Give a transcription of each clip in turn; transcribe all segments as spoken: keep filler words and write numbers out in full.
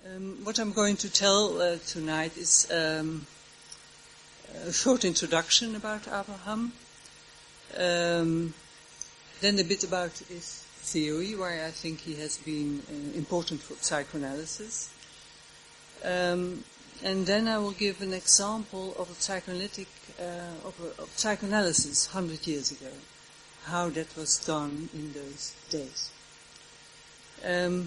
Um, what I'm going to tell uh, tonight is um, a short introduction about Abraham, um, then a bit about his theory, why I think he has been uh, important for psychoanalysis, um, and then I will give an example of a psychoanalytic uh, of, a, of psychoanalysis one hundred years ago, how that was done in those days. Um,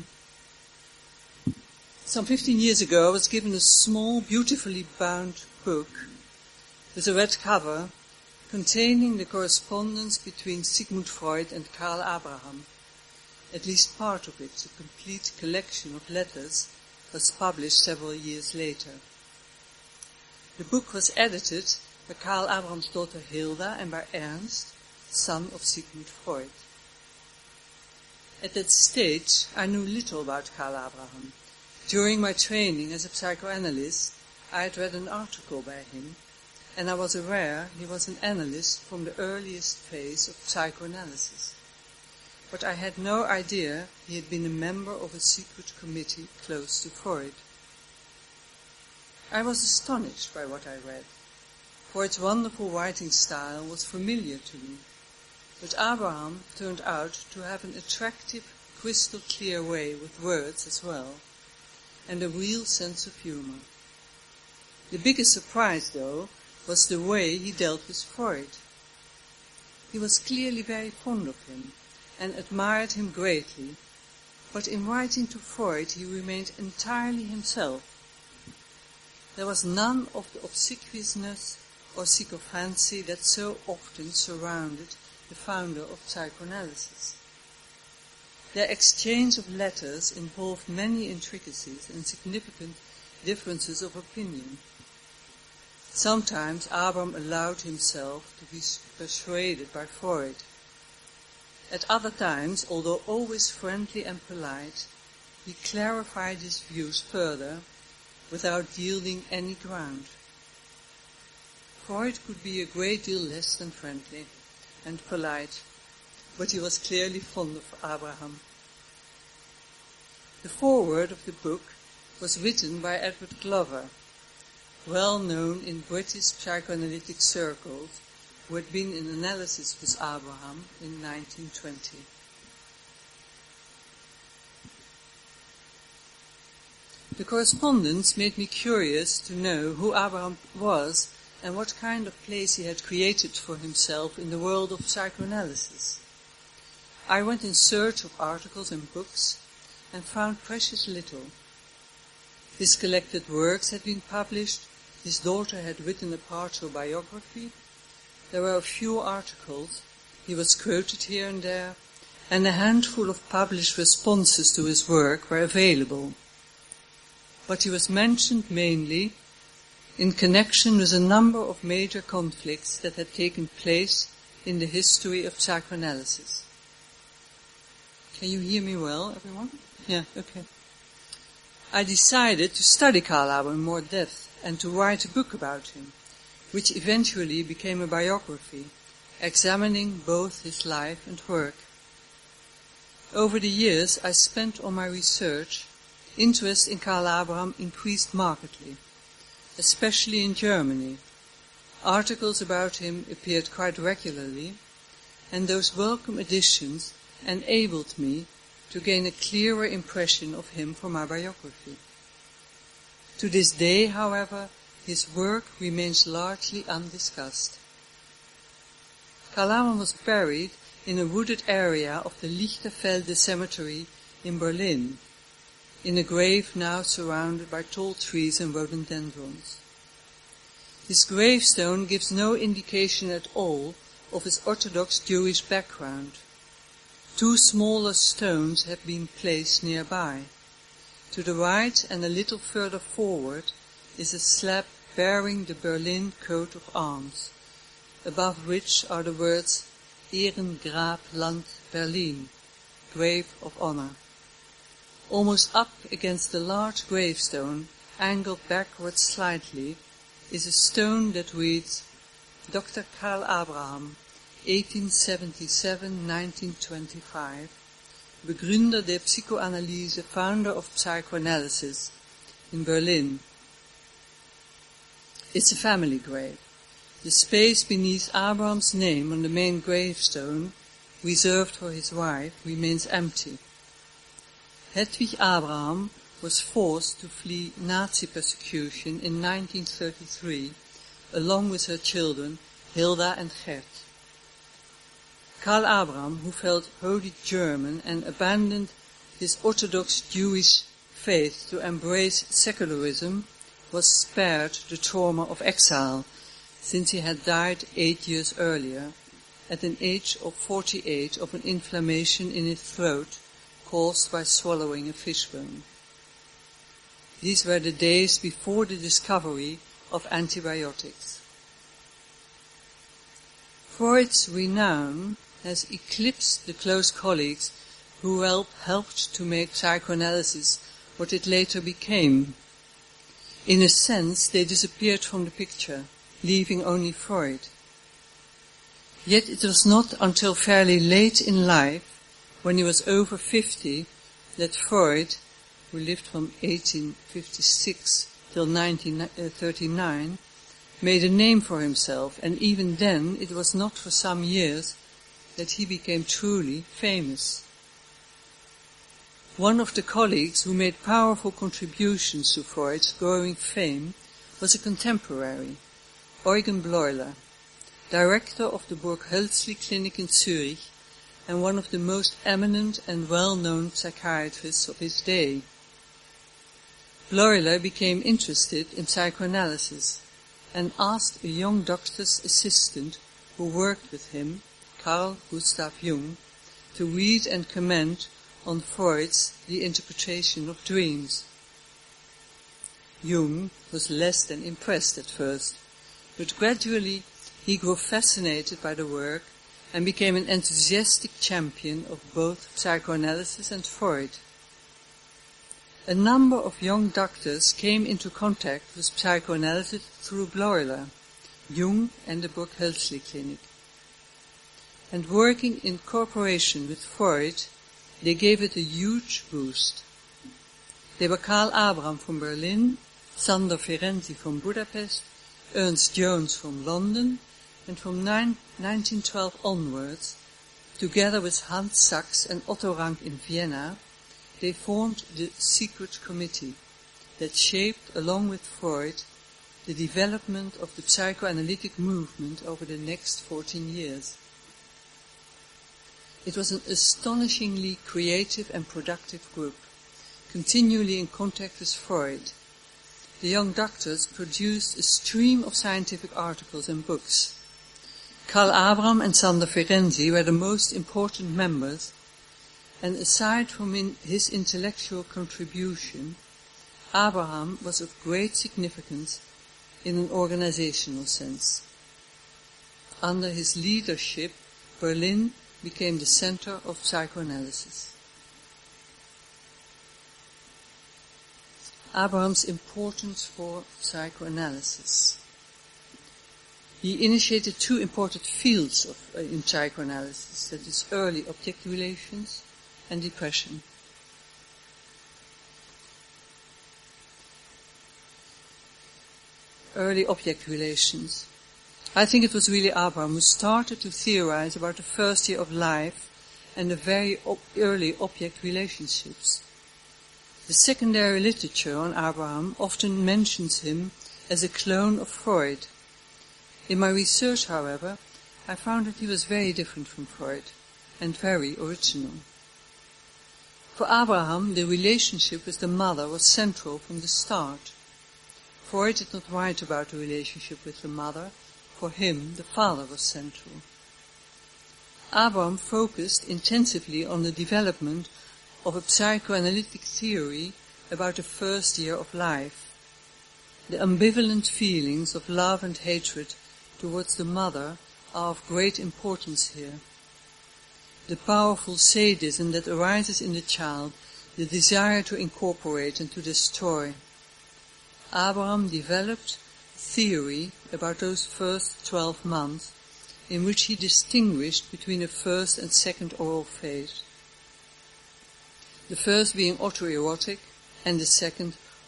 Some fifteen years ago, I was given a small, beautifully bound book with a red cover containing the correspondence between Sigmund Freud and Karl Abraham. At least part of it, a complete collection of letters, was published several years later. The book was edited by Karl Abraham's daughter Hilda and by Ernst, son of Sigmund Freud. At that stage, I knew little about Karl Abraham. During my training as a psychoanalyst, I had read an article by him, and I was aware he was an analyst from the earliest phase of psychoanalysis. But I had no idea he had been a member of a secret committee close to Freud. I was astonished by what I read. Freud's wonderful writing style was familiar to me, but Abraham turned out to have an attractive, crystal-clear way with words as well, and a real sense of humor. The biggest surprise, though, was the way he dealt with Freud. He was clearly very fond of him and admired him greatly, but in writing to Freud he remained entirely himself. There was none of the obsequiousness or sycophancy that so often surrounded the founder of psychoanalysis. Their exchange of letters involved many intricacies and significant differences of opinion. Sometimes Abraham allowed himself to be persuaded by Freud. At other times, although always friendly and polite, he clarified his views further without yielding any ground. Freud could be a great deal less than friendly and polite, but he was clearly fond of Abraham. The foreword of the book was written by Edward Glover, well known in British psychoanalytic circles, who had been in analysis with Abraham in nineteen twenty. The correspondence made me curious to know who Abraham was and what kind of place he had created for himself in the world of psychoanalysis. I went in search of articles and books and found precious little. His collected works had been published, his daughter had written a partial biography, there were a few articles, he was quoted here and there, and a handful of published responses to his work were available. But he was mentioned mainly in connection with a number of major conflicts that had taken place in the history of psychoanalysis. Can you hear me well, everyone? Yeah, okay. I decided to study Karl Abraham in more depth and to write a book about him, which eventually became a biography, examining both his life and work. Over the years I spent on my research, interest in Karl Abraham increased markedly, especially in Germany. Articles about him appeared quite regularly, and those welcome additions enabled me to gain a clearer impression of him for my biography. To this day, however, his work remains largely undiscussed. Karl Abraham was buried in a wooded area of the Lichterfelde cemetery in Berlin, in a grave now surrounded by tall trees and rhododendrons. His gravestone gives no indication at all of his Orthodox Jewish background. Two smaller stones have been placed nearby. To the right and a little further forward is a slab bearing the Berlin coat of arms, above which are the words Ehrengrab Land Berlin, grave of honor. Almost up against the large gravestone, angled backwards slightly, is a stone that reads Doctor Karl Abraham, eighteen seventy-seven to nineteen twenty-five, Begründer der Psychoanalyse, founder of psychoanalysis, in Berlin. It's a family grave. The space beneath Abraham's name on the main gravestone, reserved for his wife, remains empty. Hedwig Abraham was forced to flee Nazi persecution in nineteen thirty-three, along with her children, Hilda and Gert. Karl Abraham, who felt wholly German and abandoned his Orthodox Jewish faith to embrace secularism, was spared the trauma of exile, since he had died eight years earlier, at an age of forty-eight, of an inflammation in his throat caused by swallowing a fishbone. These were the days before the discovery of antibiotics. Freud's renown has eclipsed the close colleagues who helped to make psychoanalysis what it later became. In a sense, they disappeared from the picture, leaving only Freud. Yet it was not until fairly late in life, when he was over fifty, that Freud, who lived from eighteen fifty-six till nineteen thirty-nine, made a name for himself, and even then it was not for some years that he became truly famous. One of the colleagues who made powerful contributions to Freud's growing fame was a contemporary, Eugen Bleuler, director of the Burg Hölzli Clinic in Zurich and one of the most eminent and well-known psychiatrists of his day. Bleuler became interested in psychoanalysis and asked a young doctor's assistant who worked with him, Carl Gustav Jung, to read and comment on Freud's The Interpretation of Dreams. Jung was less than impressed at first, but gradually he grew fascinated by the work and became an enthusiastic champion of both psychoanalysis and Freud. A number of young doctors came into contact with psychoanalysis through Bleuler, Jung and the Burg Hölzli Clinic. And working in cooperation with Freud, they gave it a huge boost. They were Karl Abraham from Berlin, Sander Ferenczi from Budapest, Ernst Jones from London, and from nineteen twelve onwards, together with Hans Sachs and Otto Rank in Vienna, they formed the Secret Committee that shaped, along with Freud, the development of the psychoanalytic movement over the next fourteen years. It was an astonishingly creative and productive group, continually in contact with Freud. The young doctors produced a stream of scientific articles and books. Karl Abraham and Sander Ferenczi were the most important members, and aside from in his intellectual contribution, Abraham was of great significance in an organizational sense. Under his leadership, Berlin became the center of psychoanalysis. Abraham's importance for psychoanalysis. He initiated two important fields of, uh, in psychoanalysis, that is, early object relations and depression. Early object relations. I think it was really Abraham who started to theorize about the first year of life and the very op- early object relationships. The secondary literature on Abraham often mentions him as a clone of Freud. In my research, however, I found that he was very different from Freud and very original. For Abraham, the relationship with the mother was central from the start. Freud did not write about the relationship with the mother. For him, the father was central. Abraham focused intensively on the development of a psychoanalytic theory about the first year of life. The ambivalent feelings of love and hatred towards the mother are of great importance here. The powerful sadism that arises in the child, the desire to incorporate and to destroy. Abraham developed theory about those first twelve months in which he distinguished between the first and second oral phase. The first being autoerotic and the second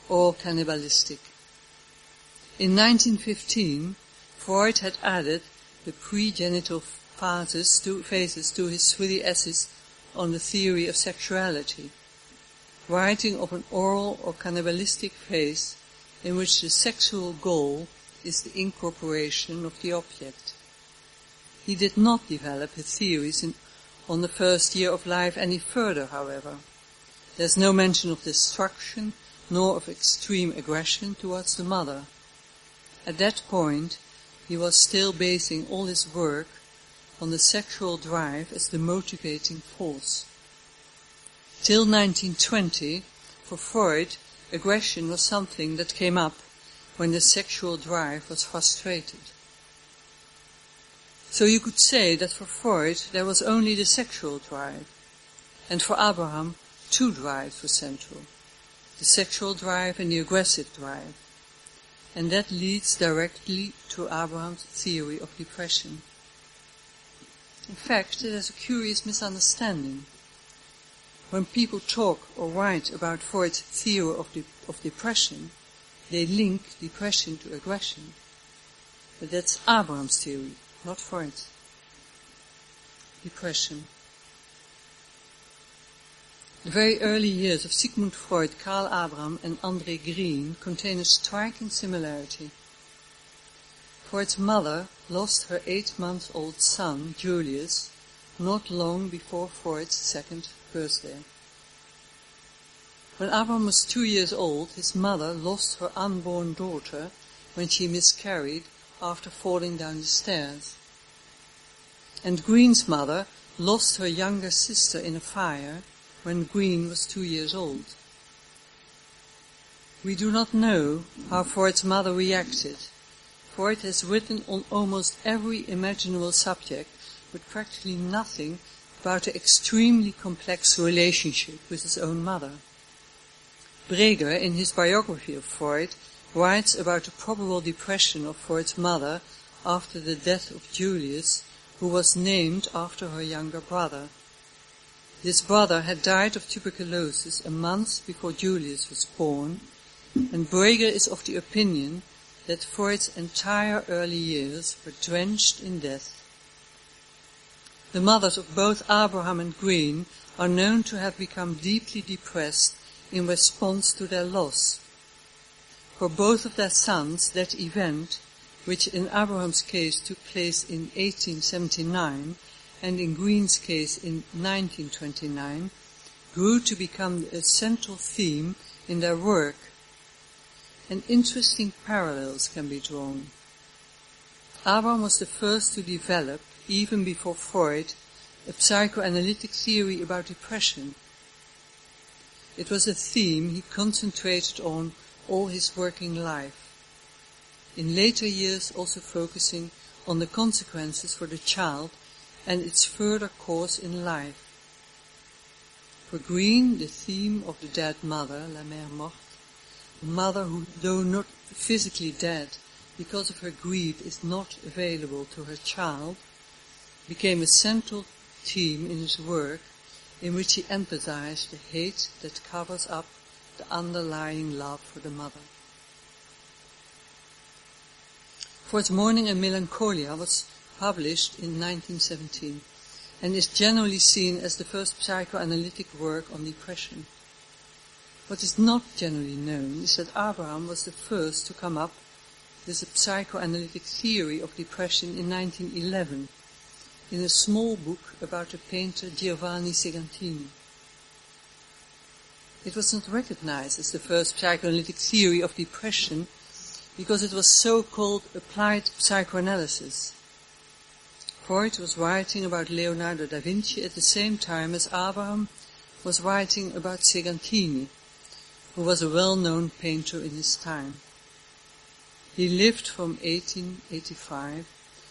or cannibalistic. In nineteen fifteen, Freud had added the pregenital phases to, phases to his three essays on the theory of sexuality, writing of an oral or cannibalistic phase in which the sexual goal is the incorporation of the object. He did not develop his theories in, on the first year of life any further, however. There is no mention of destruction nor of extreme aggression towards the mother. At that point, he was still basing all his work on the sexual drive as the motivating force. Till nineteen twenty, for Freud, aggression was something that came up when the sexual drive was frustrated. So you could say that for Freud there was only the sexual drive, and for Abraham two drives were central, the sexual drive and the aggressive drive, and that leads directly to Abraham's theory of depression. In fact, it is a curious misunderstanding. When people talk or write about Freud's theory of, de- of depression, they link depression to aggression. But that's Abraham's theory, not Freud's. Depression. The very early years of Sigmund Freud, Karl Abraham and André Green contain a striking similarity. Freud's mother lost her eight-month-old son, Julius, not long before Freud's second birthday. When Abraham was two years old, his mother lost her unborn daughter when she miscarried after falling down the stairs. And Green's mother lost her younger sister in a fire when Green was two years old. We do not know how Freud's mother reacted. Freud has written on almost every imaginable subject, but practically nothing about the extremely complex relationship with his own mother. Breger, in his biography of Freud, writes about the probable depression of Freud's mother after the death of Julius, who was named after her younger brother. This brother had died of tuberculosis a month before Julius was born, and Breger is of the opinion that Freud's entire early years were drenched in death. The mothers of both Abraham and Green are known to have become deeply depressed in response to their loss. For both of their sons, that event, which in Abraham's case took place in eighteen seventy-nine and in Green's case in nineteen twenty-nine, grew to become a central theme in their work, and interesting parallels can be drawn. Abraham was the first to develop, even before Freud, a psychoanalytic theory about depression. It was a theme he concentrated on all his working life, in later years also focusing on the consequences for the child and its further course in life. For Green, the theme of the dead mother, la mère morte, a mother who, though not physically dead, because of her grief is not available to her child, became a central theme in his work, in which he emphasized the hate that covers up the underlying love for the mother. Freud's Mourning and Melancholia was published in nineteen seventeen and is generally seen as the first psychoanalytic work on depression. What is not generally known is that Abraham was the first to come up with a psychoanalytic theory of depression in nineteen eleven, in a small book about the painter Giovanni Segantini. It was not recognized as the first psychoanalytic theory of depression because it was so-called applied psychoanalysis. Freud was writing about Leonardo da Vinci at the same time as Abraham was writing about Segantini, who was a well-known painter in his time. He lived from eighteen eighty-five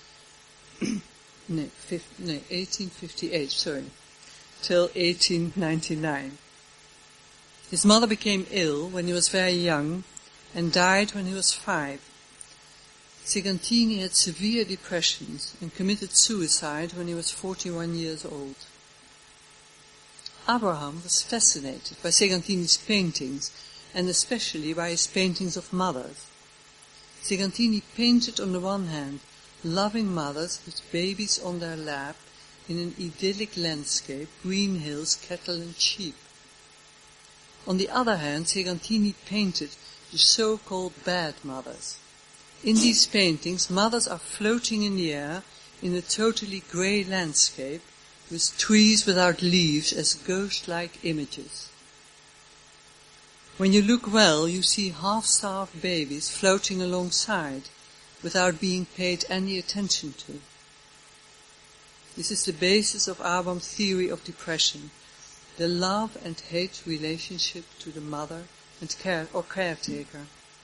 No, fifty, no, eighteen fifty-eight, sorry, till eighteen ninety-nine. His mother became ill when he was very young and died when he was five. Segantini had severe depressions and committed suicide when he was forty-one years old. Abraham was fascinated by Segantini's paintings and especially by his paintings of mothers. Segantini painted on the one hand loving mothers with babies on their lap in an idyllic landscape, green hills, cattle and sheep. On the other hand, Segantini painted the so-called bad mothers. In these paintings, mothers are floating in the air in a totally grey landscape with trees without leaves as ghost-like images. When you look well, you see half-starved babies floating alongside without being paid any attention to. This is the basis of Abraham's theory of depression, the love and hate relationship to the mother and care or caretaker.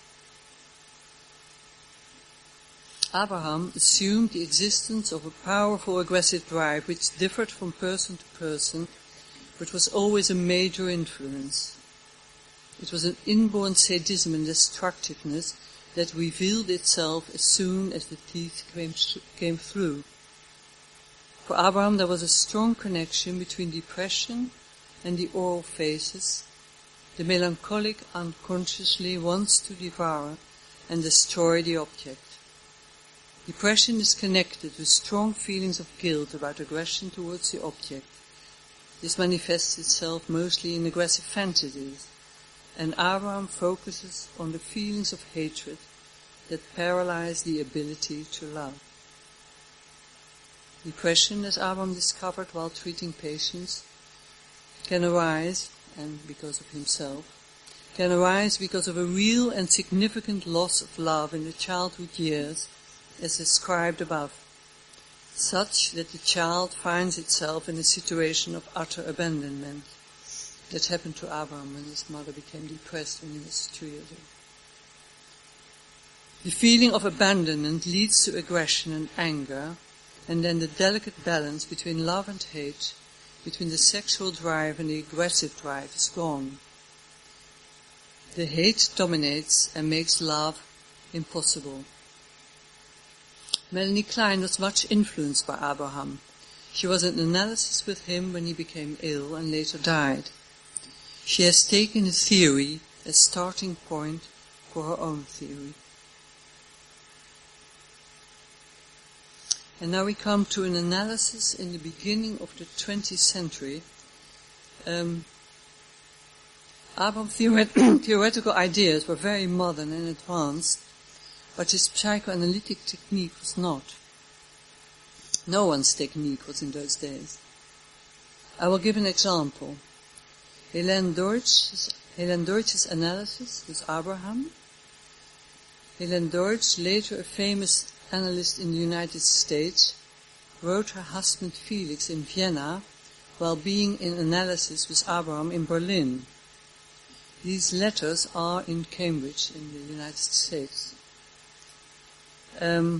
Abraham assumed the existence of a powerful aggressive drive which differed from person to person, but was always a major influence. It was an inborn sadism and destructiveness that revealed itself as soon as the teeth came, came through. For Abraham there was a strong connection between depression and the oral phases. The melancholic unconsciously wants to devour and destroy the object. Depression is connected with strong feelings of guilt about aggression towards the object. This manifests itself mostly in aggressive fantasies, and Abraham focuses on the feelings of hatred that paralyze the ability to love. Depression, as Abraham discovered while treating patients, can arise, and because of himself, can arise because of a real and significant loss of love in the childhood years, as described above, such that the child finds itself in a situation of utter abandonment. That happened to Abraham when his mother became depressed when he was two years old. The feeling of abandonment leads to aggression and anger, and then the delicate balance between love and hate, between the sexual drive and the aggressive drive is gone. The hate dominates and makes love impossible. Melanie Klein was much influenced by Abraham. She was in analysis with him when he became ill and later died. She has taken his theory as starting point for her own theory. And now we come to an analysis in the beginning of the twentieth century. Um, Abraham's theoret- theoretical ideas were very modern and advanced, but his psychoanalytic technique was not. No one's technique was in those days. I will give an example. Hélène Deutsch's, Hélène Deutsch's analysis with Abraham. Hélène Deutsch, later a famous analyst in the United States, wrote her husband Felix in Vienna while being in analysis with Abraham in Berlin. These letters are in Cambridge in the United States. Um,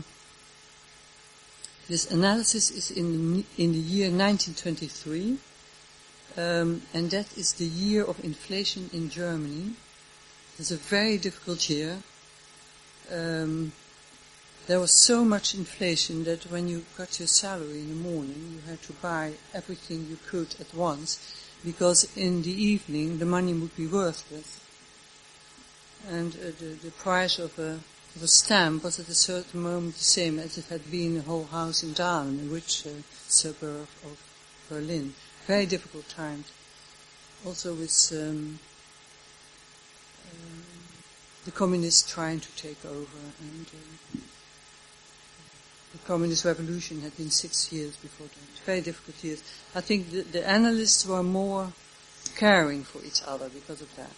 this analysis is in the, in the year nineteen twenty-three, um, and that is the year of inflation in Germany. It's a very difficult year. Um, there was so much inflation that when you got your salary in the morning, you had to buy everything you could at once, because in the evening the money would be worthless. And uh, the, the price of a of a stamp was at a certain moment the same as it had been a whole house in Dahlem, a rich uh, suburb of Berlin. Very difficult times. Also with um, um, the communists trying to take over, and uh, the communist revolution had been six years before that. Very difficult years. I think the, the analysts were more caring for each other because of that.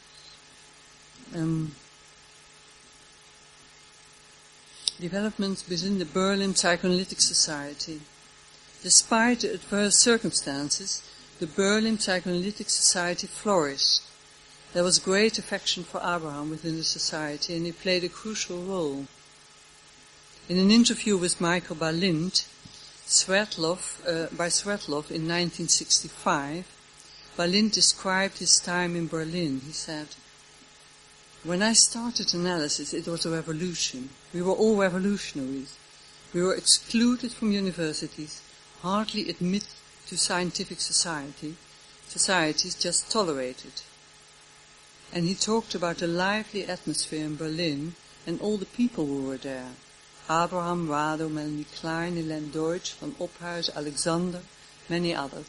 Um, developments within the Berlin Psychoanalytic Society. Despite the adverse circumstances, the Berlin Psychoanalytic Society flourished. There was great affection for Abraham within the society, and he played a crucial role. In an interview with Michael Balint, Svertlov, uh, by Svertlov in nineteen sixty-five, Balint described his time in Berlin. He said, "When I started analysis, it was a revolution. We were all revolutionaries. We were excluded from universities, hardly admitted to scientific society, societies, just tolerated. and he talked about the lively atmosphere in Berlin and all the people who were there. Abraham, Rado, Melanie Klein, Helene Deutsch, Van Ophuijsen, Alexander, many others.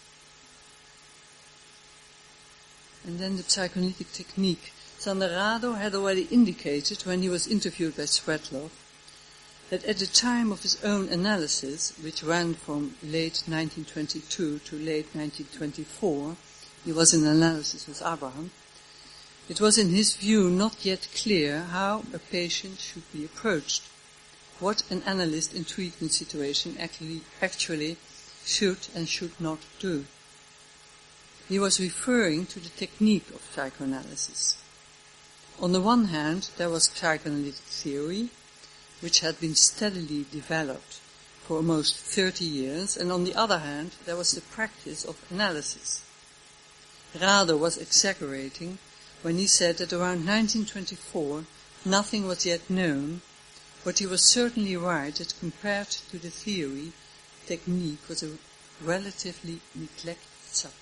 And then the psychoanalytic technique. Sander Rado had already indicated, when he was interviewed by Swetlov, that at the time of his own analysis, which ran from late nineteen twenty-two to late nineteen twenty-four, he was in analysis with Abraham, it was in his view not yet clear how a patient should be approached, what an analyst in treatment situation actually, actually should and should not do. He was referring to the technique of psychoanalysis. On the one hand, there was psychoanalytic theory, which had been steadily developed for almost thirty years, and on the other hand, there was the practice of analysis. Rado was exaggerating when he said that around nineteen twenty-four nothing was yet known, but he was certainly right that compared to the theory, technique was a relatively neglected subject.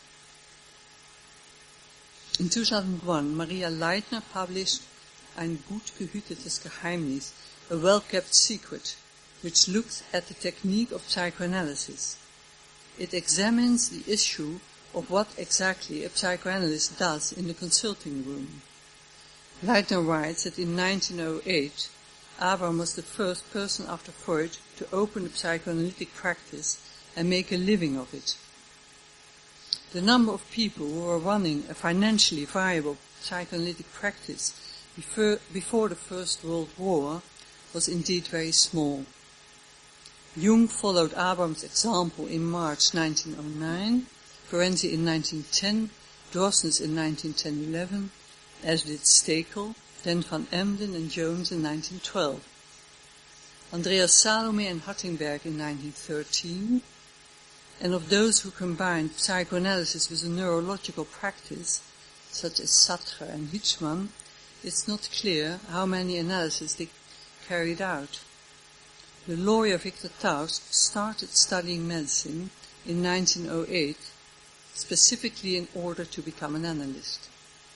In two thousand one, Maria Leitner published Ein gut gehütetes Geheimnis, a well-kept secret, which looks at the technique of psychoanalysis. It examines the issue of what exactly a psychoanalyst does in the consulting room. Leitner writes that in nineteen oh eight, Abraham was the first person after Freud to open a psychoanalytic practice and make a living of it. The number of people who were running a financially viable psychoanalytic practice before, before the First World War was indeed very small. Jung followed Abraham's example in March nineteen oh nine, Ferenczi in nineteen ten, Drossnes in nineteen ten eleven, as did Stekel, then Van Emden and Jones in nineteen twelve. Andreas Salome and Hattingberg in nineteen thirteen, and of those who combined psychoanalysis with a neurological practice, such as Sartre and Hitchman, it's not clear how many analyses they carried out. The lawyer Victor Taust started studying medicine in nineteen oh eight, specifically in order to become an analyst.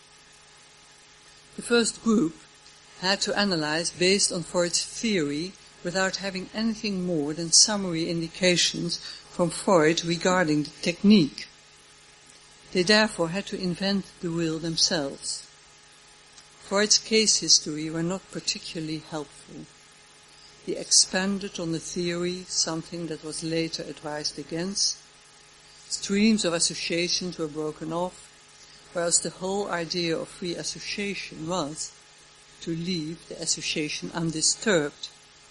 The first group had to analyze based on Freud's theory without having anything more than summary indications from Freud regarding the technique. They therefore had to invent the wheel themselves. Freud's case history were not particularly helpful. He expanded on the theory, something that was later advised against. Streams of associations were broken off, whereas the whole idea of free association was to leave the association undisturbed.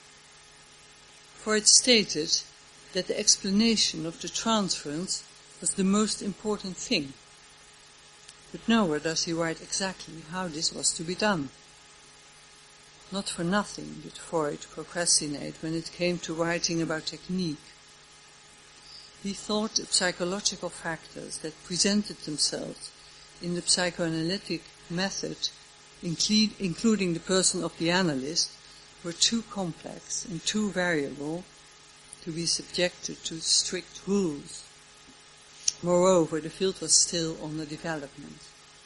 Freud stated that the explanation of the transference was the most important thing. But nowhere does he write exactly how this was to be done. Not for nothing did Freud procrastinate when it came to writing about technique. He thought the psychological factors that presented themselves in the psychoanalytic method, include, including the person of the analyst, were too complex and too variable to be subjected to strict rules. Moreover, the field was still under development.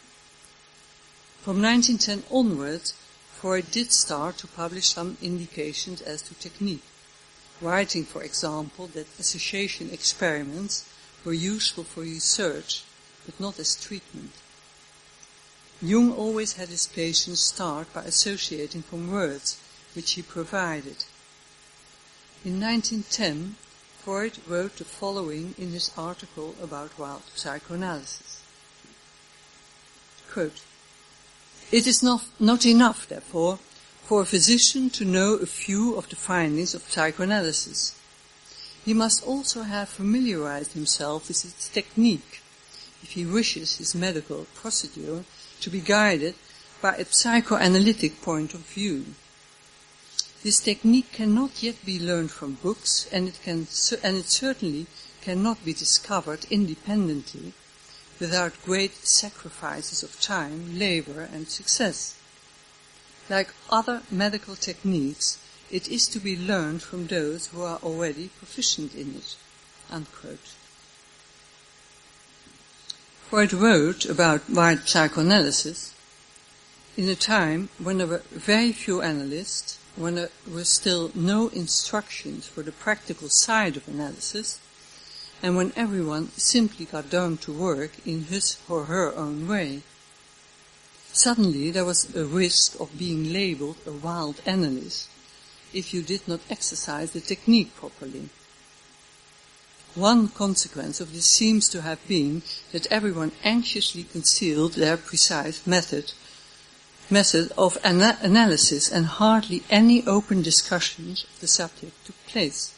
From nineteen ten onwards, Freud did start to publish some indications as to technique, writing, for example, that association experiments were useful for research, but not as treatment. Jung always had his patients start by associating from words, which he provided. In nineteen ten, Freud wrote the following in his article about wild psychoanalysis. Quote, "It is not, not enough, therefore, for a physician to know a few of the findings of psychoanalysis. He must also have familiarized himself with its technique, if he wishes his medical procedure to be guided by a psychoanalytic point of view. This technique cannot yet be learned from books, and it can, and it certainly cannot be discovered independently without great sacrifices of time, labor, and success. Like other medical techniques, it is to be learned from those who are already proficient in it." Unquote. Freud wrote about wide psychoanalysis in a time when there were very few analysts, when there were still no instructions for the practical side of analysis, and when everyone simply got down to work in his or her own way. Suddenly there was a risk of being labeled a wild analyst if you did not exercise the technique properly. One consequence of this seems to have been that everyone anxiously concealed their precise method method of ana- analysis, and hardly any open discussions of the subject took place.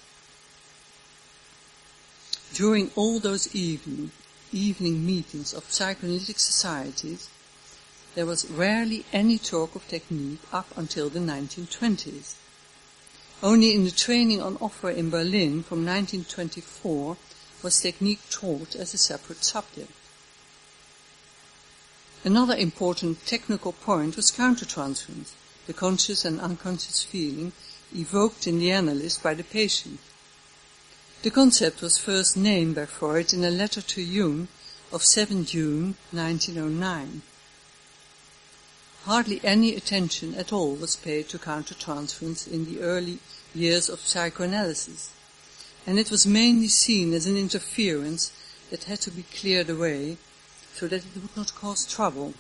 During all those evening, evening meetings of psychoanalytic societies, there was rarely any talk of technique up until the nineteen twenties. Only in the training on offer in Berlin from nineteen twenty-four was technique taught as a separate subject. Another important technical point was countertransference, the conscious and unconscious feeling evoked in the analyst by the patient. The concept was first named by Freud in a letter to Jung of seventh of June nineteen oh nine. Hardly any attention at all was paid to countertransference in the early years of psychoanalysis, and it was mainly seen as an interference that had to be cleared away so that it would not cause trouble.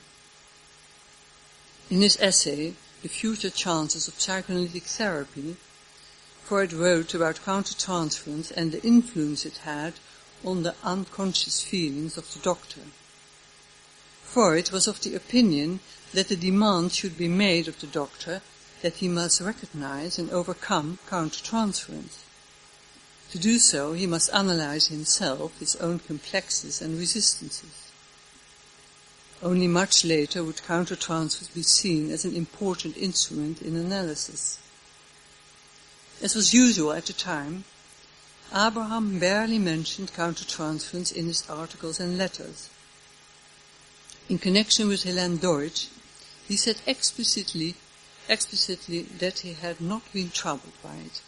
In his essay, The Future Chances of Psychoanalytic Therapy, Freud wrote about countertransference and the influence it had on the unconscious feelings of the doctor. Freud was of the opinion that the demand should be made of the doctor that he must recognize and overcome countertransference. To do so, he must analyze himself, his own complexes and resistances. Only much later would countertransference be seen as an important instrument in analysis. As was usual at the time, Abraham barely mentioned countertransference in his articles and letters. In connection with Helene Deutsch, he said explicitly, explicitly that he had not been troubled by it.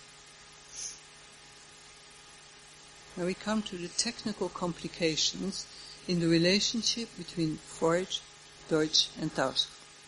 Now we come to the technical complications in the relationship between Freud, Deutsch and Tausk.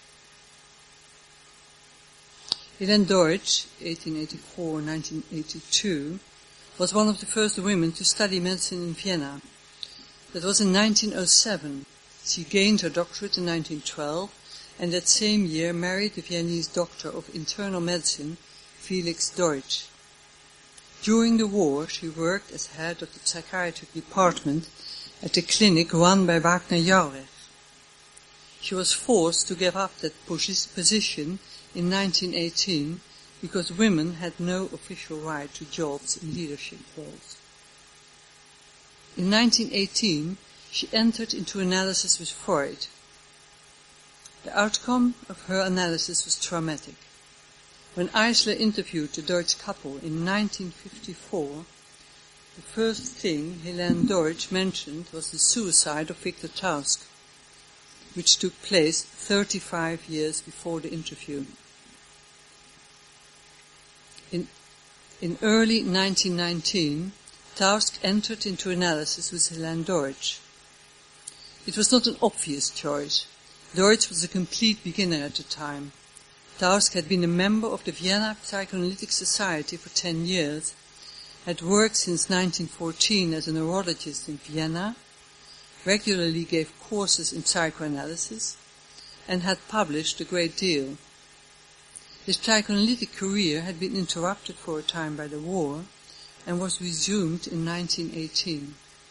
Helene Deutsch, eighteen eighty-four to nineteen eighty-two, was one of the first women to study medicine in Vienna. That was in nineteen oh seven. She gained her doctorate in nineteen twelve, and that same year married the Viennese doctor of internal medicine, Felix Deutsch. During the war, she worked as head of the psychiatric department at the clinic run by Wagner Jauregg. She was forced to give up that position in nineteen eighteen because women had no official right to jobs in leadership roles. In nineteen eighteen, she entered into analysis with Freud. The outcome of her analysis was traumatic. When Eisler interviewed the Deutsch couple in nineteen fifty-four, the first thing Helene Deutsch mentioned was the suicide of Victor Tausk, which took place thirty-five years before the interview. In, in early nineteen nineteen, Tausk entered into analysis with Helene Deutsch. It was not an obvious choice. Deutsch was a complete beginner at the time. Tausk had been a member of the Vienna Psychoanalytic Society for ten years, had worked since nineteen fourteen as a neurologist in Vienna, regularly gave courses in psychoanalysis, and had published a great deal. His psychoanalytic career had been interrupted for a time by the war and was resumed in nineteen eighteen.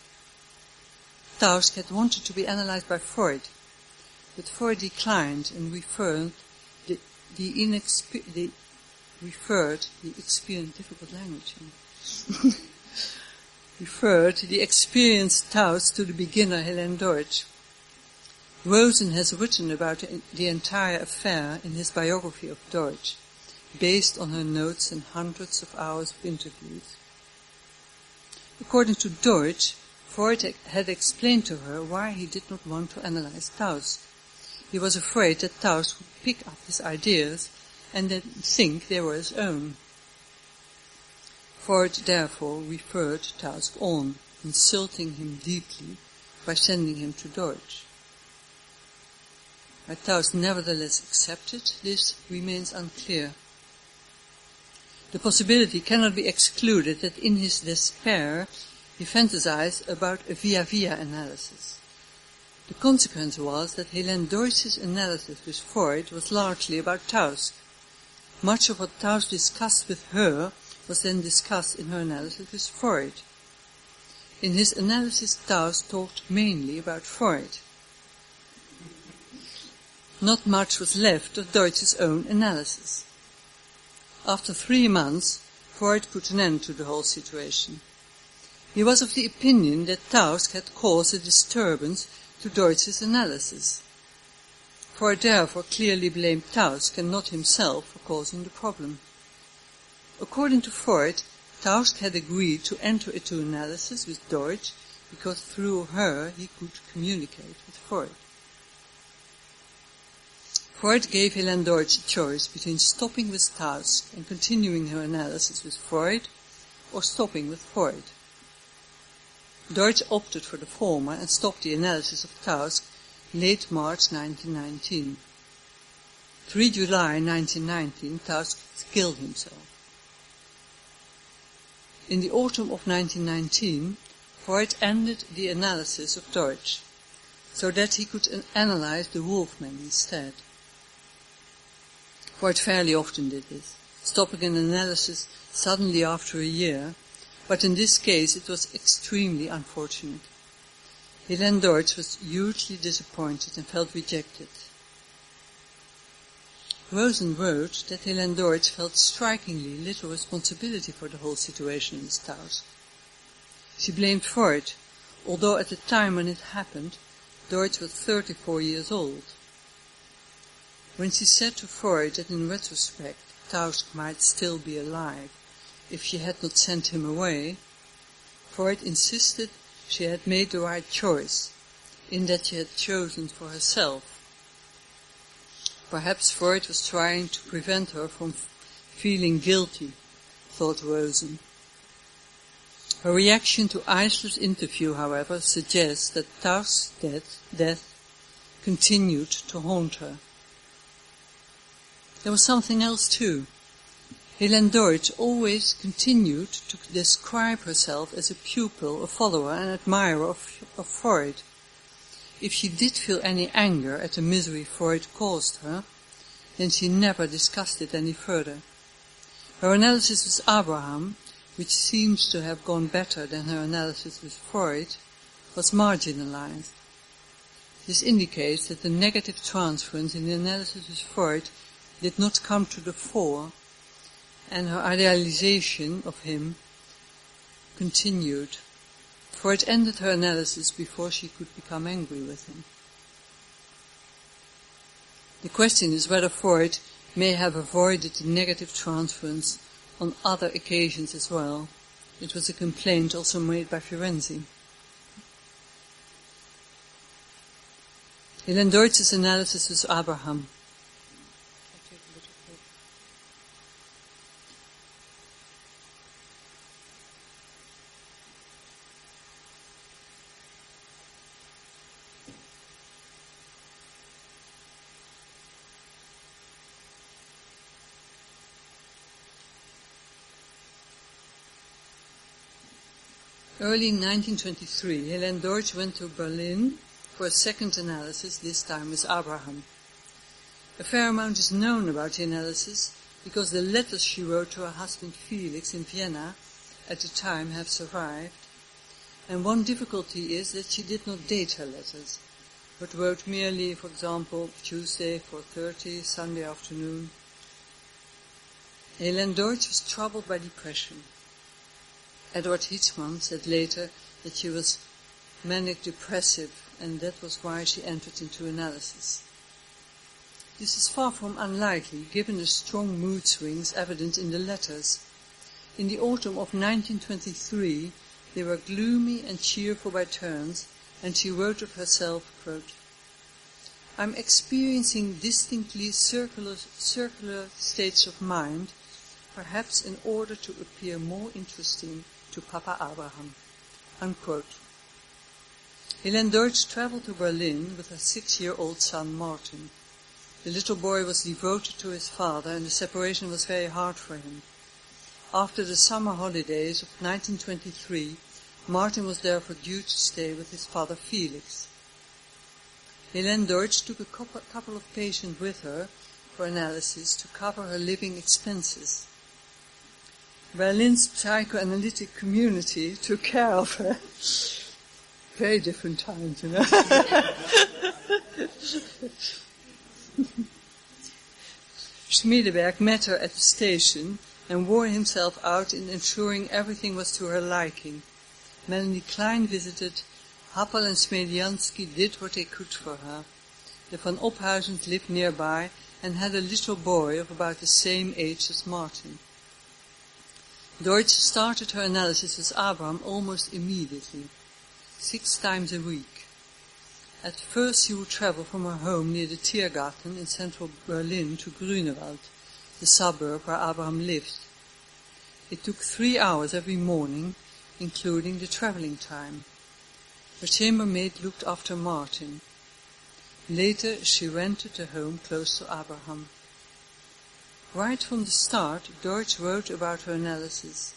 Tausk had wanted to be analyzed by Freud, but Freud declined and referred the, the, inexpe- the, referred the experience, difficult language, referred the experienced Tausk to the beginner Helene Deutsch. Rosen has written about the entire affair in his biography of Deutsch, based on her notes and hundreds of hours of interviews. According to Deutsch, Freud had explained to her why he did not want to analyze Tausk. He was afraid that Tausk would pick up his ideas and then think they were his own. Freud therefore referred Tausk on, insulting him deeply by sending him to Deutsch. Why Taus nevertheless accepted this remains unclear. The possibility cannot be excluded that in his despair he fantasized about a via-via analysis. The consequence was that Helene Deutsch's analysis with Freud was largely about Taus. Much of what Taus discussed with her was then discussed in her analysis with Freud. In his analysis, Taus talked mainly about Freud. Not much was left of Deutsch's own analysis. After three months, Freud put an end to the whole situation. He was of the opinion that Taus had caused a disturbance to Deutsch's analysis. Freud therefore clearly blamed Taus and not himself for causing the problem. According to Freud, Taus had agreed to enter into analysis with Deutsch because through her he could communicate with Freud. Freud gave Helene Deutsch a choice between stopping with Taus and continuing her analysis with Freud, or stopping with Freud. Deutsch opted for the former and stopped the analysis of Taus late March nineteen nineteen. the third of July nineteen nineteen, Taus killed himself. In the autumn of nineteen nineteen, Freud ended the analysis of Deutsch, so that he could an- analyze the Wolfman instead. Freud fairly often did this, stopping an analysis suddenly after a year, but in this case it was extremely unfortunate. Helene Deutsch was hugely disappointed and felt rejected. Rosen wrote that Helene Deutsch felt strikingly little responsibility for the whole situation with Taus. She blamed Freud, although at the time when it happened, Deutsch was thirty-four years old. When she said to Freud that in retrospect Taus might still be alive if she had not sent him away, Freud insisted she had made the right choice, in that she had chosen for herself. Perhaps Freud was trying to prevent her from f- feeling guilty, thought Rosen. Her reaction to Eisler's interview, however, suggests that Taus' death, death continued to haunt her. There was something else too. Helene Deutsch always continued to describe herself as a pupil, a follower, and admirer of, of Freud. If she did feel any anger at the misery Freud caused her, then she never discussed it any further. Her analysis with Abraham, which seems to have gone better than her analysis with Freud, was marginalized. This indicates that the negative transference in the analysis with Freud did not come to the fore, and her idealization of him continued. Freud ended her analysis before she could become angry with him. The question is whether Freud may have avoided the negative transference on other occasions as well. It was a complaint also made by Ferenczi. Helene Deutsch's analysis with Abraham. Early in nineteen twenty-three, Helene Deutsch went to Berlin for a second analysis, this time with Abraham. A fair amount is known about the analysis because the letters she wrote to her husband Felix in Vienna at the time have survived, and one difficulty is that she did not date her letters, but wrote merely, for example, Tuesday four thirty, Sunday afternoon. Helene Deutsch was troubled by depression. Edward Hitzmann said later that she was manic-depressive, and that was why she entered into analysis. This is far from unlikely, given the strong mood swings evident in the letters. In the autumn of nineteen twenty-three, they were gloomy and cheerful by turns, and she wrote of herself, quote, "I'm experiencing distinctly circular, circular states of mind, perhaps in order to appear more interesting to Papa Abraham." Unquote. Helene Deutsch traveled to Berlin with her six-year-old son Martin. The little boy was devoted to his father, and the separation was very hard for him. After the summer holidays of nineteen twenty-three, Martin was therefore due to stay with his father Felix. Helene Deutsch took a couple of patients with her for analysis to cover her living expenses. Berlin's psychoanalytic community took care of her. Very different times, you know. Schmiedeberg met her at the station and wore himself out in ensuring everything was to her liking. Melanie Klein visited. Happel and Smediansky did what they could for her. The Van Ophuizens lived nearby and had a little boy of about the same age as Martin. Deutsch started her analysis with Abraham almost immediately, six times a week. At first she would travel from her home near the Tiergarten in central Berlin to Grunewald, the suburb where Abraham lived. It took three hours every morning, including the traveling time. Her chambermaid looked after Martin. Later she rented a home close to Abraham. Right from the start, Deutsch wrote about her analysis.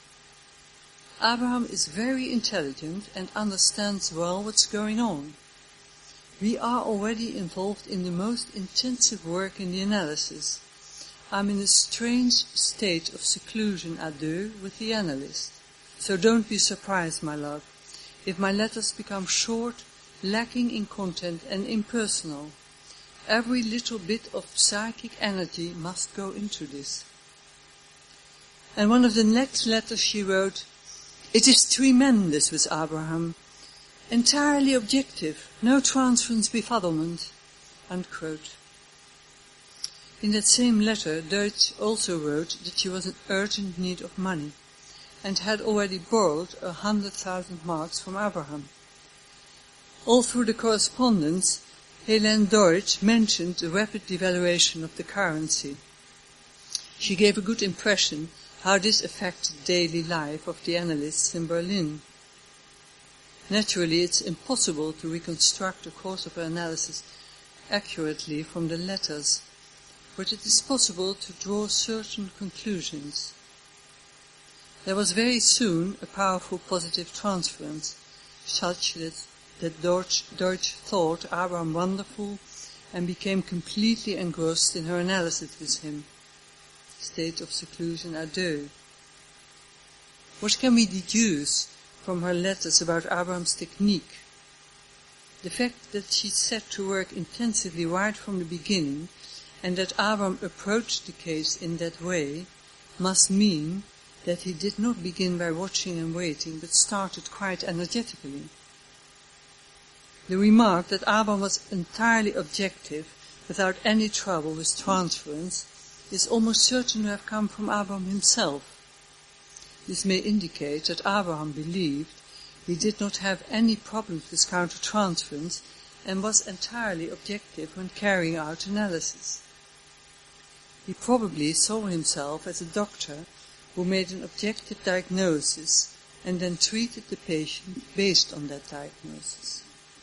Abraham is very intelligent and understands well what's going on. We are already involved in the most intensive work in the analysis. I'm in a strange state of seclusion à deux with the analyst. So don't be surprised, my love, if my letters become short, lacking in content and impersonal. Every little bit of psychic energy must go into this. And one of the next letters she wrote, "It is tremendous with Abraham. Entirely objective, no transference befuddlement," unquote. In that same letter, Deutsch also wrote that she was in urgent need of money and had already borrowed a hundred thousand marks from Abraham. All through the correspondence, Helene Deutsch mentioned the rapid devaluation of the currency. She gave a good impression how this affected daily life of the analysts in Berlin. Naturally, it's impossible to reconstruct the course of her analysis accurately from the letters, but it is possible to draw certain conclusions. There was very soon a powerful positive transference, such that that Deutsch, Deutsch thought Abraham wonderful and became completely engrossed in her analysis with him. State of seclusion à deux. What can we deduce from her letters about Abraham's technique? The fact that she set to work intensively right from the beginning and that Abraham approached the case in that way must mean that he did not begin by watching and waiting, but started quite energetically. The remark that Abraham was entirely objective, without any trouble with transference, is almost certain to have come from Abraham himself. This may indicate that Abraham believed he did not have any problems with countertransference and was entirely objective when carrying out analysis. He probably saw himself as a doctor who made an objective diagnosis and then treated the patient based on that diagnosis.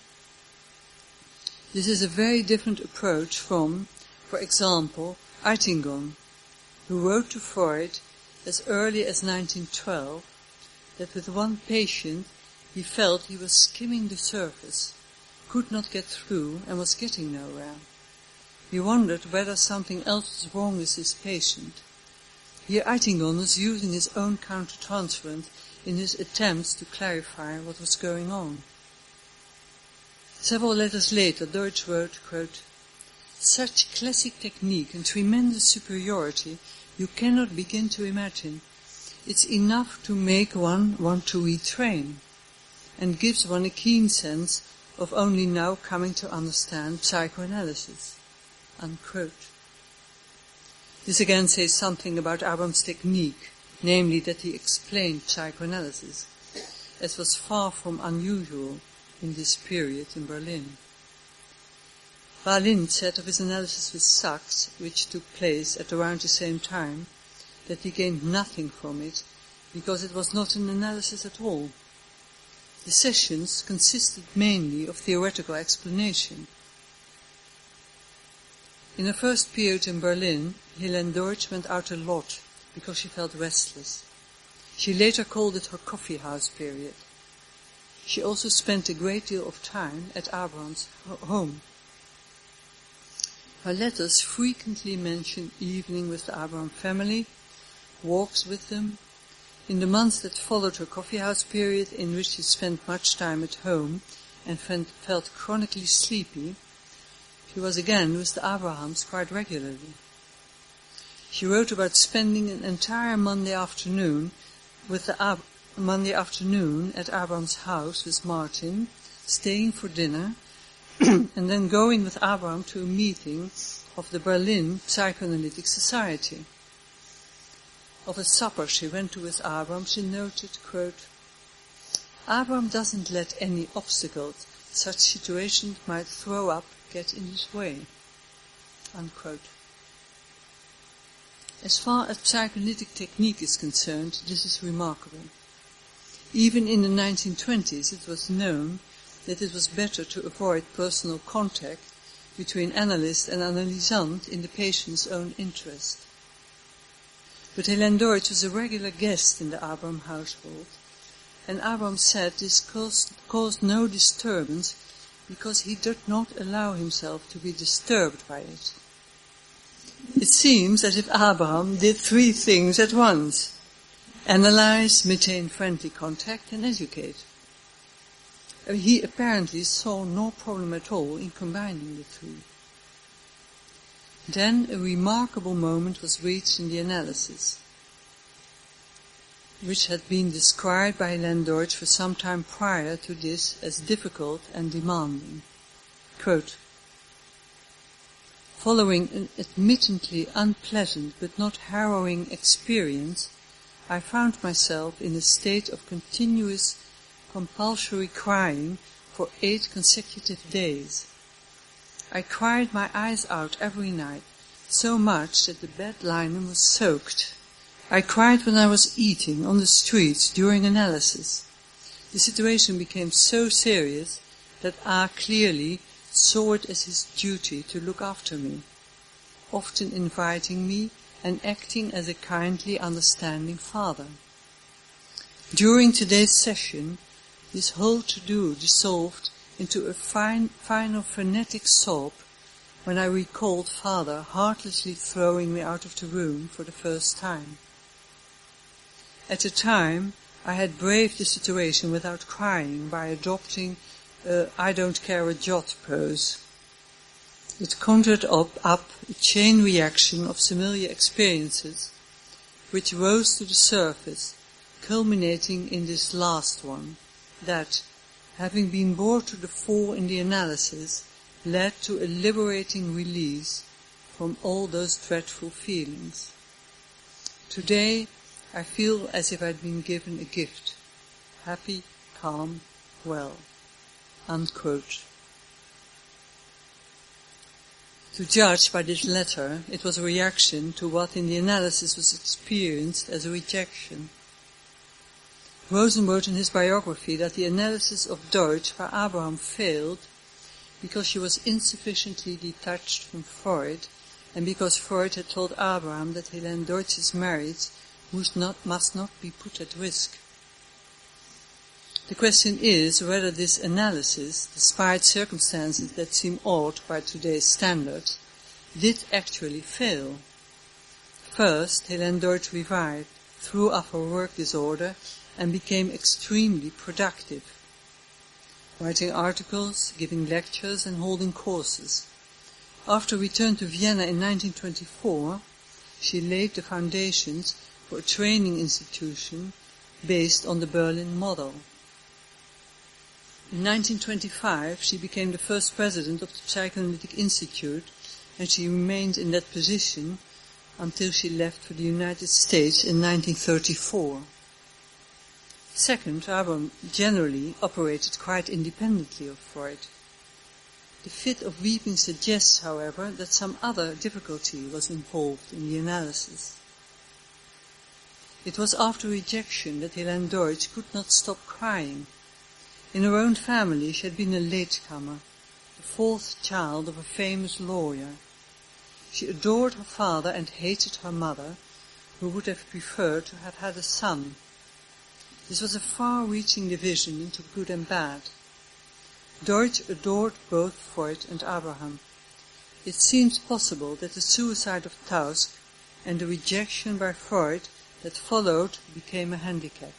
This is a very different approach from, for example, Eitingon, who wrote to Freud as early as nineteen twelve that with one patient he felt he was skimming the surface, could not get through and was getting nowhere. He wondered whether something else was wrong with his patient. Here Eitingon was using his own countertransference in his attempts to clarify what was going on. Several letters later, Deutsch wrote, quote, "Such classic technique and tremendous superiority you cannot begin to imagine. It's enough to make one want to retrain, and gives one a keen sense of only now coming to understand psychoanalysis." Unquote. This again says something about Abraham's technique, namely that he explained psychoanalysis, as was far from unusual in this period in Berlin. Balint said of his analysis with Sachs, which took place at around the same time, that he gained nothing from it because it was not an analysis at all. The sessions consisted mainly of theoretical explanation. In her first period in Berlin, Helene Deutsch went out a lot because she felt restless. She later called it her coffee house period. She also spent a great deal of time at Abraham's home. Her letters frequently mention evening with the Abraham family, walks with them. In the months that followed her coffee house period, in which she spent much time at home and felt chronically sleepy, she was again with the Abrahams quite regularly. She wrote about spending an entire Monday afternoon with the Ab- Monday afternoon at Abraham's house with Martin, staying for dinner, and then going with Abraham to a meeting of the Berlin Psychoanalytic Society. Of a supper she went to with Abraham, she noted, quote, "Abraham doesn't let any obstacles such situations might throw up get in his way," unquote. As far as psychoanalytic technique is concerned, this is remarkable. Even in the nineteen twenties it was known that it was better to avoid personal contact between analyst and analysant in the patient's own interest. But Helene Deutsch was a regular guest in the Abraham household, and Abraham said this caused, caused no disturbance because he did not allow himself to be disturbed by it. It seems as if Abraham did three things at once: analyze, maintain friendly contact, and educate. He apparently saw no problem at all in combining the three. Then a remarkable moment was reached in the analysis, which had been described by Helene Deutsch for some time prior to this as difficult and demanding. Quote, "Following an admittedly unpleasant but not harrowing experience, I found myself in a state of continuous compulsory crying for eight consecutive days. I cried my eyes out every night, so much that the bed linen was soaked. I cried when I was eating on the streets during analysis. The situation became so serious that A clearly saw it as his duty to look after me, often inviting me and acting as a kindly, understanding father. During today's session, this whole to-do dissolved into a fine, final frenetic sob when I recalled Father heartlessly throwing me out of the room for the first time. At the time, I had braved the situation without crying by adopting a I don't care a jot pose. It conjured up, up a chain reaction of familiar experiences which rose to the surface, culminating in this last one, that, having been brought to the fore in the analysis, led to a liberating release from all those dreadful feelings. Today, I feel as if I'd been given a gift, happy, calm, well." Unquote. To judge by this letter, it was a reaction to what in the analysis was experienced as a rejection. Rosen wrote in his biography that the analysis of Deutsch by Abraham failed because she was insufficiently detached from Freud, and because Freud had told Abraham that Helene Deutsch's marriage must not, must not be put at risk. The question is whether this analysis, despite circumstances that seem odd by today's standards, did actually fail. First, Helene Deutsch revived, threw up her work disorder, and became extremely productive, writing articles, giving lectures, and holding courses. After return to Vienna in nineteen twenty-four, she laid the foundations for a training institution based on the Berlin model. In nineteen twenty-five, she became the first president of the Psychoanalytic Institute, and she remained in that position until she left for the United States in nineteen thirty-four. Second, Abraham generally operated quite independently of Freud. The fit of weeping suggests, however, that some other difficulty was involved in the analysis. It was after rejection that Helene Deutsch could not stop crying. In her own family she had been a latecomer, the fourth child of a famous lawyer. She adored her father and hated her mother, who would have preferred to have had a son. This was a far-reaching division into good and bad. Deutsch adored both Freud and Abraham. It seems possible that the suicide of Tausk and the rejection by Freud that followed became a handicap.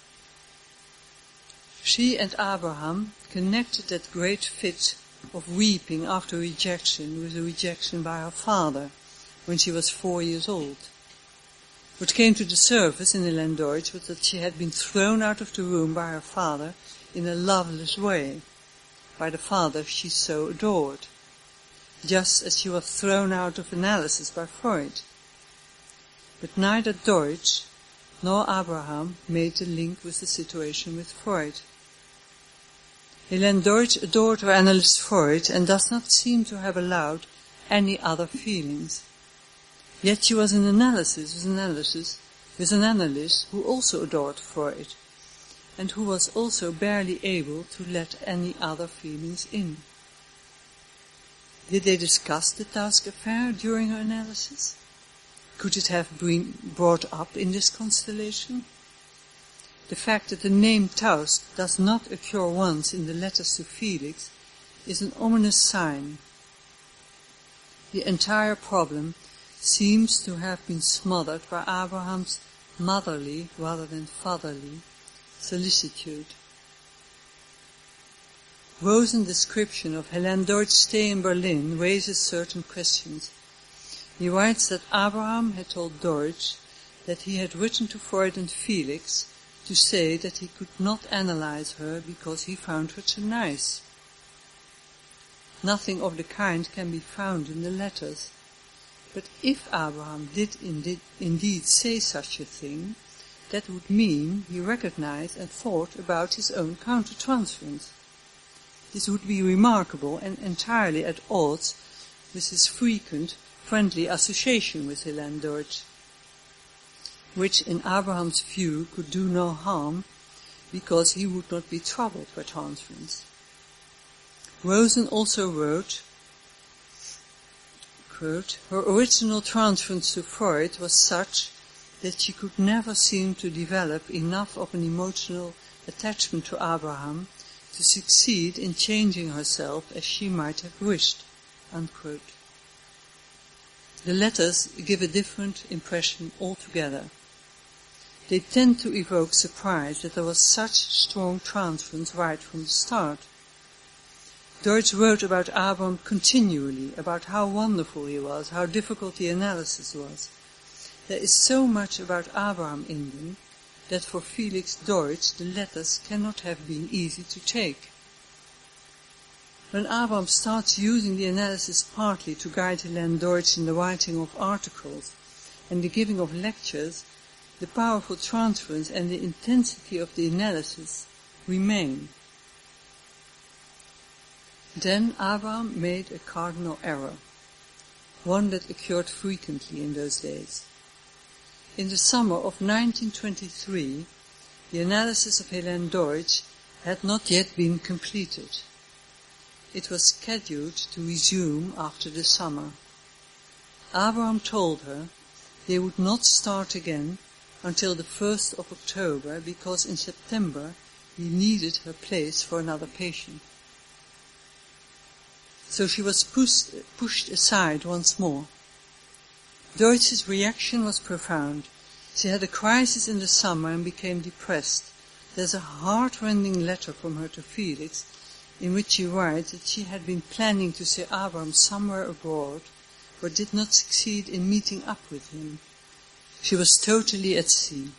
She and Abraham connected that great fit of weeping after rejection with a rejection by her father when she was four years old. What came to the surface in Helene Deutsch was that she had been thrown out of the room by her father in a loveless way, by the father she so adored, just as she was thrown out of analysis by Freud. But neither Deutsch nor Abraham made the link with the situation with Freud. Helene Deutsch adored her analyst Freud and does not seem to have allowed any other feelings. Yet she was in analysis with analysis with an analyst who also adored Freud, and who was also barely able to let any other feelings in. Did they discuss the Tausk affair during her analysis? Could it have been brought up in this constellation? The fact that the name Tausk does not occur once in the letters to Felix is an ominous sign. The entire problem seems to have been smothered by Abraham's motherly, rather than fatherly, solicitude. Rosen's description of Helene Deutsch's stay in Berlin raises certain questions. He writes that Abraham had told Deutsch that he had written to Freud and Felix to say that he could not analyze her because he found her too nice. Nothing of the kind can be found in the letters. But if Abraham did indeed, indeed say such a thing, that would mean he recognized and thought about his own countertransference. This would be remarkable and entirely at odds with his frequent friendly association with Helene Deutsch, which in Abraham's view could do no harm because he would not be troubled by transference. Rosen also wrote, quote, her original transference to Freud was such that she could never seem to develop enough of an emotional attachment to Abraham to succeed in changing herself as she might have wished, unquote. The letters give a different impression altogether. They tend to evoke surprise that there was such strong transference right from the start. Deutsch wrote about Abraham continually, about how wonderful he was, how difficult the analysis was. There is so much about Abraham in them that for Felix Deutsch the letters cannot have been easy to take. When Abraham starts using the analysis partly to guide Helene Deutsch in the writing of articles and the giving of lectures, the powerful transference and the intensity of the analysis remain. Then Abraham made a cardinal error, one that occurred frequently in those days. In the summer of nineteen twenty-three, the analysis of Helene Deutsch had not yet been completed. It was scheduled to resume after the summer. Abraham told her they would not start again until the first of October because in September he needed her place for another patient. So she was pushed, pushed aside once more. Deutsch's reaction was profound. She had a crisis in the summer and became depressed. There's a heart-rending letter from her to Felix in which she writes that she had been planning to see Abraham somewhere abroad, but did not succeed in meeting up with him. She was totally at sea.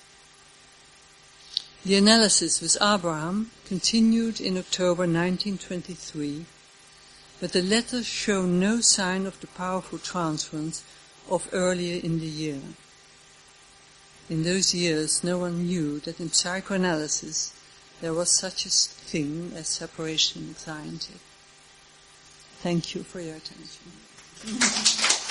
The analysis with Abraham continued in October nineteen twenty-three, but the letters show no sign of the powerful transference of earlier in the year. In those years, no one knew that in psychoanalysis there was such a thing as separation anxiety. Thank you for your attention.